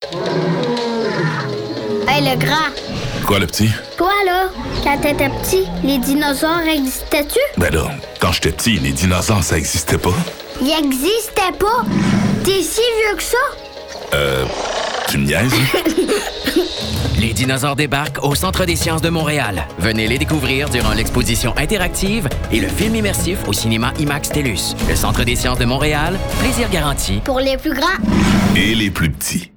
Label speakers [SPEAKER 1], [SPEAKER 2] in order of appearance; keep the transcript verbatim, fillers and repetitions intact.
[SPEAKER 1] Hey, le grand!
[SPEAKER 2] Quoi, le petit?
[SPEAKER 1] Toi, là, quand t'étais petit, les dinosaures existaient-tu?
[SPEAKER 2] Ben là, quand j'étais petit, les dinosaures, ça existait pas.
[SPEAKER 1] Ils existaient pas? T'es si vieux que ça?
[SPEAKER 2] Euh... Tu me niaises?
[SPEAKER 3] Les dinosaures débarquent au Centre des sciences de Montréal. Venez les découvrir durant l'exposition interactive et le film immersif au cinéma IMAX TELUS. Le Centre des sciences de Montréal, plaisir garanti.
[SPEAKER 1] Pour les plus grands
[SPEAKER 2] Et les plus petits.